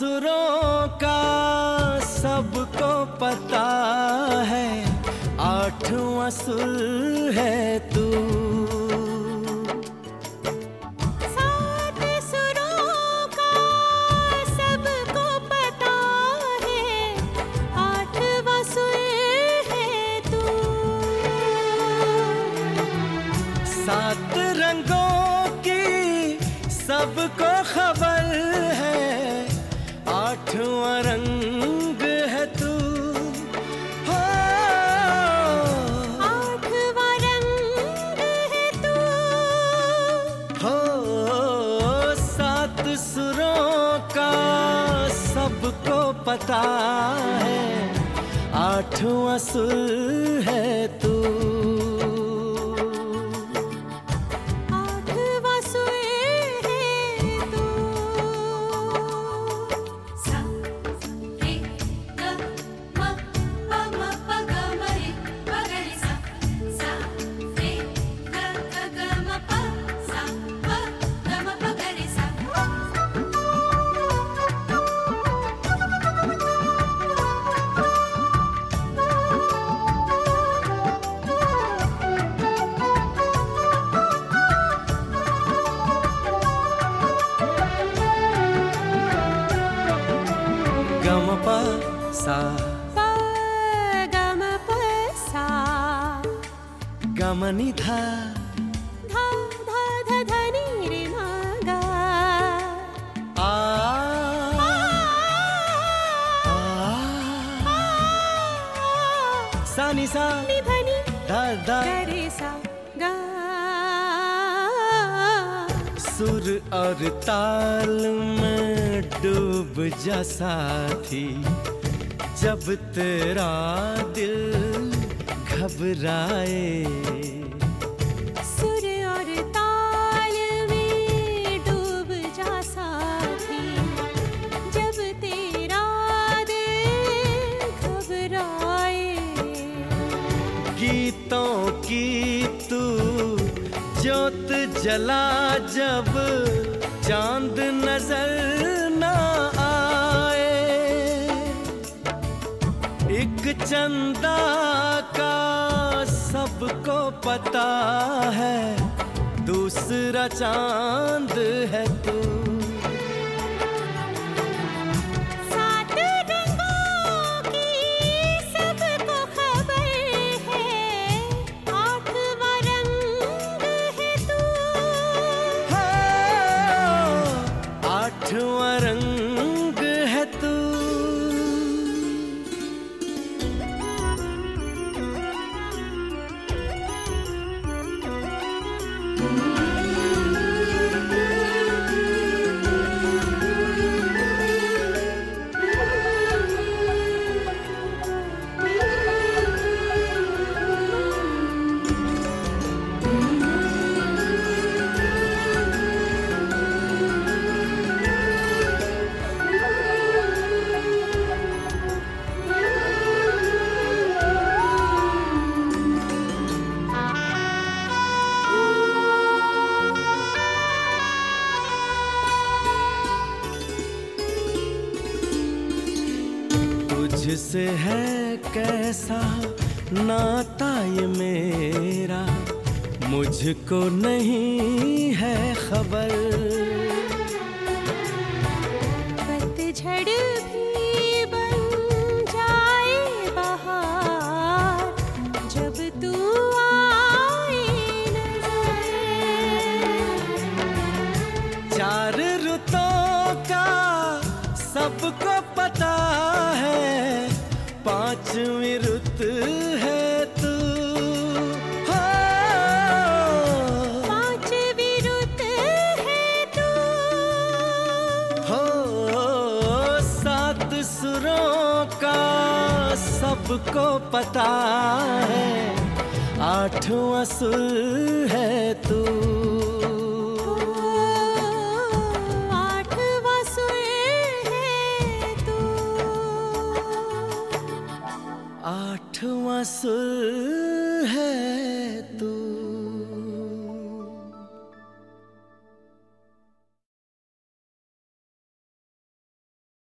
सुरों का सबको पता है, आठवां सुर है तू। सात सुरों का सबको पता है, आठवां सुर है तू। सात रंगों की सबको खबर है, आठवां रंग है तू। हो आठवां रंग है तू। हो सात सुरों का सबको पता है, आठवां सुर है तू। आठवां सुर है तू। सा रे ग म प म प ग म रे प ग रे सा। सा रे ग ग म प सा प ग म प ग रे सा। गम प सा प ग म प सा। गम नि धा धा धा ध ध नि रे म ग। आ सा नि सा नि ध नि धा धा। ग रे सा ग। सुर और ताल में डूब जा साथी, जब तेरा दिल घबराए। सुर और ताल में डूब जा साथी, जब तेरा दिल घबराए। गीतों की तू ज्योत जला, जब चांद नजर ना आए। एक चंदा का सबको पता है, दूसरा चांद है तू। सात रंगों की सबको खबर है, आठवां रंग है तू। आठवां रंग है तू। तुझसे है कैसा नाता ये मेरा, मुझको नहीं है खबर। पतझड़ भी बन जाए बहार, जब तू आए नजर। चार रुतों का सबको पता है, पांचवी रुत है तू। हो पांचवी रुत है तू। हो सात सुरों का सबको पता है, आठवां सुर है तू। आठवां सुर है तू। आठवां सुर